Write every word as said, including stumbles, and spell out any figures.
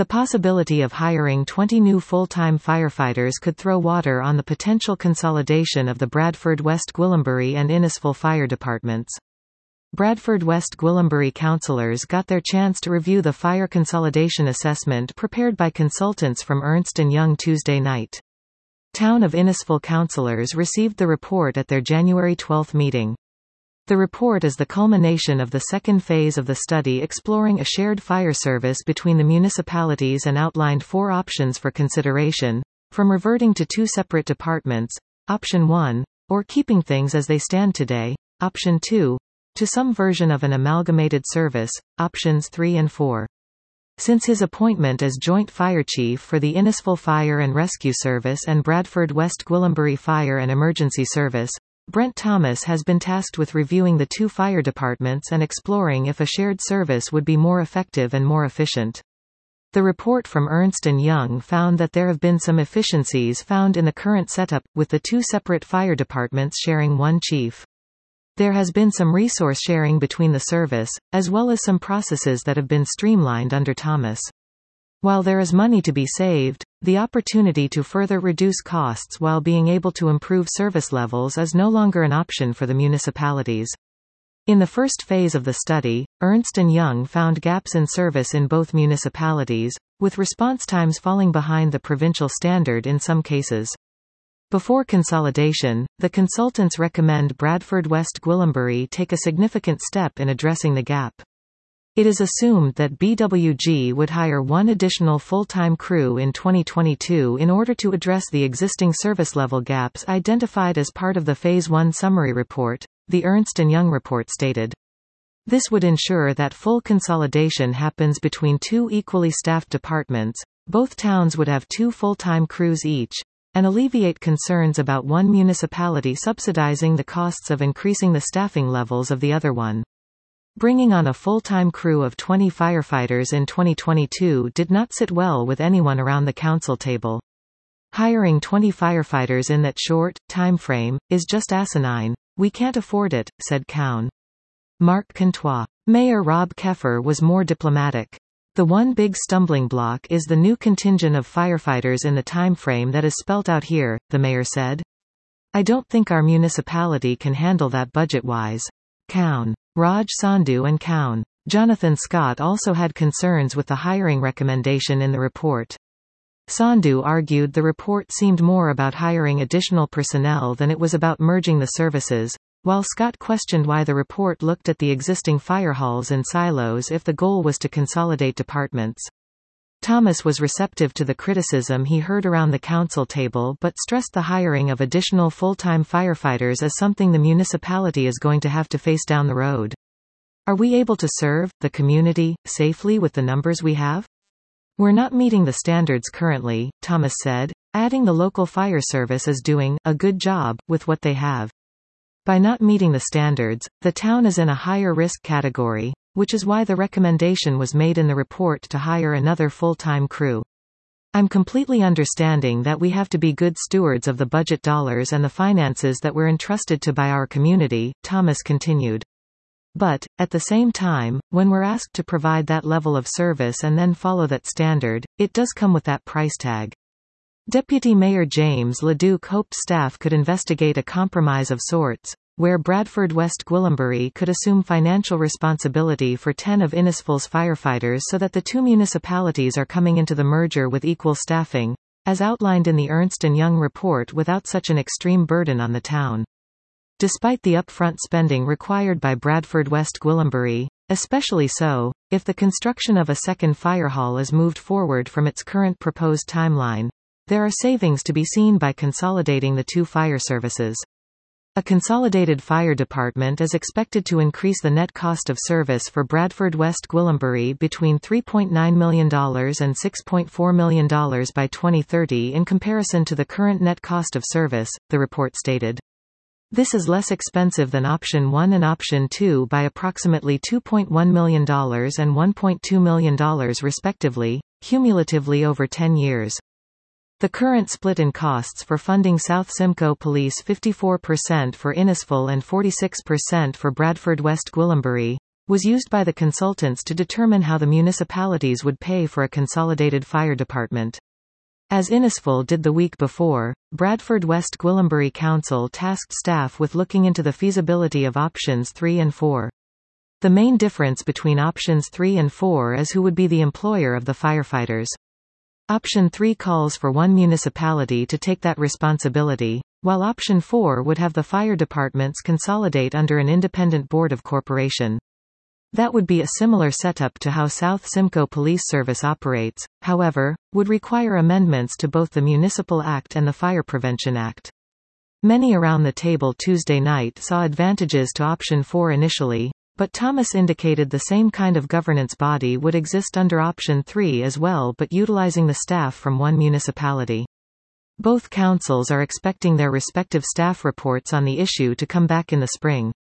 The possibility of hiring twenty new full-time firefighters could throw water on the potential consolidation of the Bradford West Gwillimbury and Innisfil fire departments. Bradford West Gwillimbury councillors got their chance to review the fire consolidation assessment prepared by consultants from Ernst and Young Tuesday night. Town of Innisfil councillors received the report at their January twelfth meeting. The report is the culmination of the second phase of the study exploring a shared fire service between the municipalities and outlined four options for consideration, from reverting to two separate departments, option one, or keeping things as they stand today, option two, to some version of an amalgamated service, options three and four. Since his appointment as Joint Fire Chief for the Innisfil Fire and Rescue Service and Bradford West Gwillimbury Fire and Emergency Service, Brent Thomas has been tasked with reviewing the two fire departments and exploring if a shared service would be more effective and more efficient. The report from Ernst and Young found that there have been some efficiencies found in the current setup, with the two separate fire departments sharing one chief. There has been some resource sharing between the service, as well as some processes that have been streamlined under Thomas. While there is money to be saved, the opportunity to further reduce costs while being able to improve service levels is no longer an option for the municipalities. In the first phase of the study, Ernst and Young found gaps in service in both municipalities, with response times falling behind the provincial standard in some cases. Before consolidation, the consultants recommend Bradford West Gwillimbury take a significant step in addressing the gap. It is assumed that B W G would hire one additional full-time crew in twenty twenty-two in order to address the existing service level gaps identified as part of the Phase one summary report, the Ernst and Young report stated. This would ensure that full consolidation happens between two equally staffed departments, both towns would have two full-time crews each, and alleviate concerns about one municipality subsidizing the costs of increasing the staffing levels of the other one. Bringing on a full-time crew of twenty firefighters in twenty twenty-two did not sit well with anyone around the council table. Hiring twenty firefighters in that short time frame is just asinine. We can't afford it, said Cowan. Marc Contois. Mayor Rob Keffer was more diplomatic. The one big stumbling block is the new contingent of firefighters in the time frame that is spelt out here, the mayor said. I don't think our municipality can handle that budget-wise. Cowan. Raj Sandhu and Cowan. Jonathan Scott also had concerns with the hiring recommendation in the report. Sandhu argued the report seemed more about hiring additional personnel than it was about merging the services, while Scott questioned why the report looked at the existing fire halls in silos if the goal was to consolidate departments. Thomas was receptive to the criticism he heard around the council table but stressed the hiring of additional full-time firefighters as something the municipality is going to have to face down the road. Are we able to serve the community safely with the numbers we have? We're not meeting the standards currently, Thomas said, adding the local fire service is doing a good job with what they have. By not meeting the standards, the town is in a higher risk category, which is why the recommendation was made in the report to hire another full-time crew. I'm completely understanding that we have to be good stewards of the budget dollars and the finances that we're entrusted to by our community, Thomas continued. But, at the same time, when we're asked to provide that level of service and then follow that standard, it does come with that price tag. Deputy Mayor James Leduc hoped staff could investigate a compromise of sorts, where Bradford West Gwillimbury could assume financial responsibility for ten of Innisfil's firefighters so that the two municipalities are coming into the merger with equal staffing, as outlined in the Ernst and Young report without such an extreme burden on the town. Despite the upfront spending required by Bradford West Gwillimbury, especially so, if the construction of a second fire hall is moved forward from its current proposed timeline, there are savings to be seen by consolidating the two fire services. A consolidated fire department is expected to increase the net cost of service for Bradford West Gwillimbury between three point nine million dollars and six point four million dollars by twenty thirty in comparison to the current net cost of service, the report stated. This is less expensive than option one and option two by approximately two point one million dollars and one point two million dollars respectively, cumulatively over ten years. The current split in costs for funding South Simcoe Police fifty-four percent for Innisfil and forty-six percent for Bradford West Gwillimbury, was used by the consultants to determine how the municipalities would pay for a consolidated fire department. As Innisfil did the week before, Bradford West Gwillimbury Council tasked staff with looking into the feasibility of options three and four. The main difference between options three and four is who would be the employer of the firefighters. Option three calls for one municipality to take that responsibility, while option four would have the fire departments consolidate under an independent board of corporation. That would be a similar setup to how South Simcoe Police Service operates, however, would require amendments to both the Municipal Act and the Fire Prevention Act. Many around the table Tuesday night saw advantages to option four initially, but Thomas indicated the same kind of governance body would exist under option three as well, but utilizing the staff from one municipality. Both councils are expecting their respective staff reports on the issue to come back in the spring.